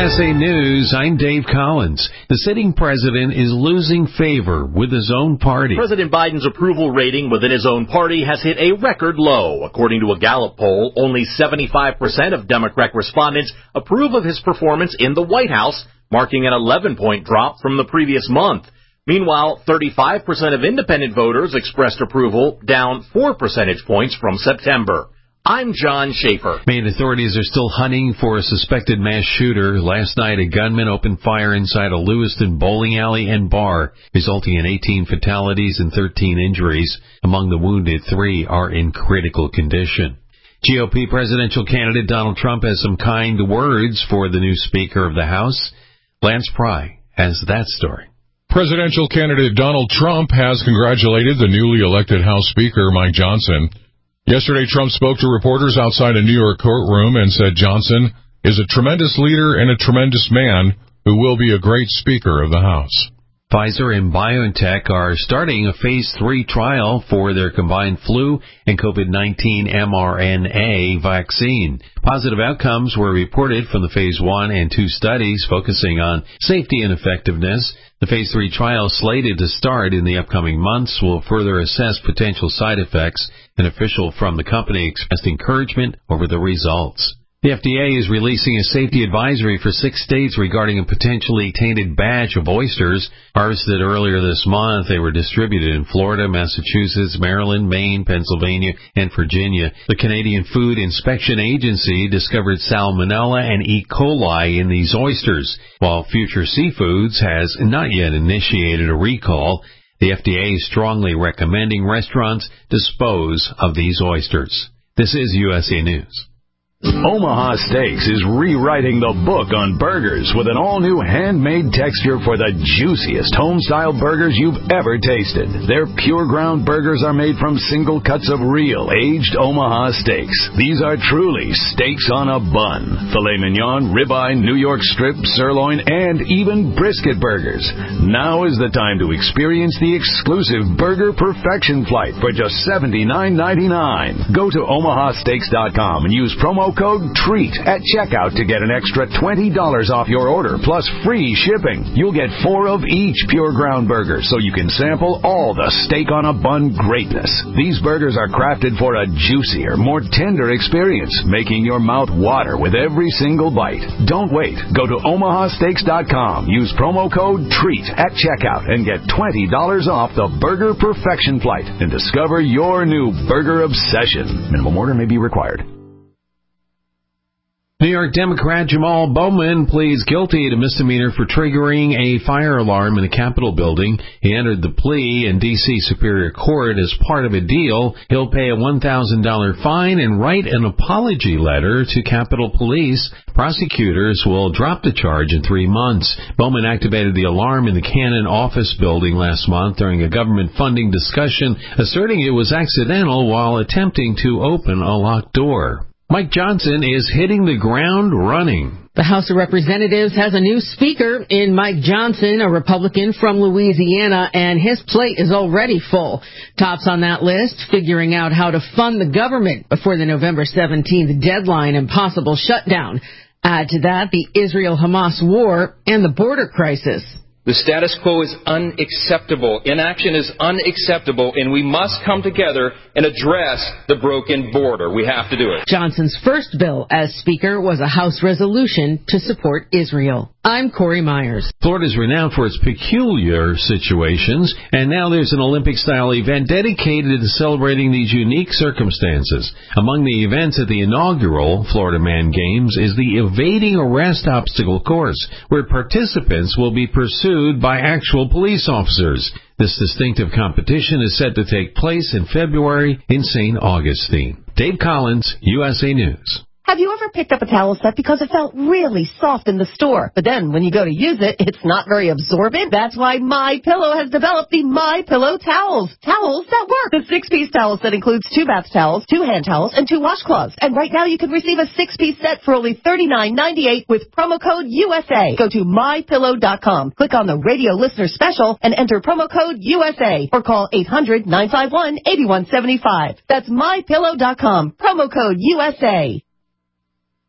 USA News, I'm Dave Collins. The sitting president is losing favor with his own party. President Biden's approval rating within his own party has hit a record low. According to a Gallup poll, only 75% of Democrat respondents approve of his performance in the White House, marking an 11-point drop from the previous month. Meanwhile, 35% of independent voters expressed approval, down 4 percentage points from September. I'm John Schaefer. Maine authorities are still hunting for a suspected mass shooter. Last night, a gunman opened fire inside a Lewiston bowling alley and bar, resulting in 18 fatalities and 13 injuries. Among the wounded, 3 are in critical condition. GOP presidential candidate Donald Trump has some kind words for the new Speaker of the House. Lance Pry has that story. Presidential candidate Donald Trump has congratulated the newly elected House Speaker, Mike Johnson. Yesterday, Trump spoke to reporters outside a New York courtroom and said Johnson is a tremendous leader and a tremendous man who will be a great Speaker of the House. Pfizer and BioNTech are starting a Phase 3 trial for their combined flu and COVID-19 mRNA vaccine. Positive outcomes were reported from the Phase 1 and 2 studies focusing on safety and effectiveness. The Phase 3 trial, slated to start in the upcoming months, will further assess potential side effects. An official from the company expressed encouragement over the results. The FDA is releasing a safety advisory for 6 states regarding a potentially tainted batch of oysters harvested earlier this month. They were distributed in Florida, Massachusetts, Maryland, Maine, Pennsylvania, and Virginia. The Canadian Food Inspection Agency discovered salmonella and E. coli in these oysters. While Future Seafoods has not yet initiated a recall, the FDA is strongly recommending restaurants dispose of these oysters. This is USA News. Omaha Steaks is rewriting the book on burgers with an all-new handmade texture for the juiciest home-style burgers you've ever tasted. Their pure ground burgers are made from single cuts of real, aged Omaha steaks. These are truly steaks on a bun. Filet mignon, ribeye, New York strip, sirloin, and even brisket burgers. Now is the time to experience the exclusive Burger Perfection Flight for just $79.99. Go to omahasteaks.com and use promo code TREAT at checkout to get an extra $20 off your order, plus free shipping. You'll get 4 of each pure ground burger, so you can sample all the steak on a bun greatness. These burgers are crafted for a juicier, more tender experience, making your mouth water with every single bite. Don't wait. Go to omahasteaks.com, use promo code TREAT at checkout, and get $20 off the Burger Perfection Flight and discover your new burger obsession. Minimum order may be required. New York Democrat Jamal Bowman pleads guilty to misdemeanor for triggering a fire alarm in a Capitol building. He entered the plea in D.C. Superior Court as part of a deal. He'll pay a $1,000 fine and write an apology letter to Capitol Police. Prosecutors will drop the charge in 3 months. Bowman activated the alarm in the Cannon office building last month during a government funding discussion, asserting it was accidental while attempting to open a locked door. Mike Johnson is hitting the ground running. The House of Representatives has a new speaker in Mike Johnson, a Republican from Louisiana, and his plate is already full. Tops on that list, figuring out how to fund the government before the November 17th deadline and possible shutdown. Add to that the Israel-Hamas war and the border crisis. The status quo is unacceptable. Inaction is unacceptable, and we must come together and address the broken border. We have to do it. Johnson's first bill as Speaker was a House resolution to support Israel. I'm Corey Myers. Florida is renowned for its peculiar situations, and now there's an Olympic-style event dedicated to celebrating these unique circumstances. Among the events at the inaugural Florida Man Games is the Evading Arrest Obstacle Course, where participants will be pursued by actual police officers. This distinctive competition is set to take place in February in St. Augustine. Dave Collins, USA News. Have you ever picked up a towel set because it felt really soft in the store, but then when you go to use it, it's not very absorbent? That's why MyPillow has developed the MyPillow towels. Towels that work. The 6-piece towel set includes 2 bath towels, 2 hand towels, and 2 washcloths. And right now you can receive a 6-piece set for only $39.98 with promo code USA. Go to MyPillow.com, click on the radio listener special, and enter promo code USA, or call 800-951-8175. That's MyPillow.com, promo code USA.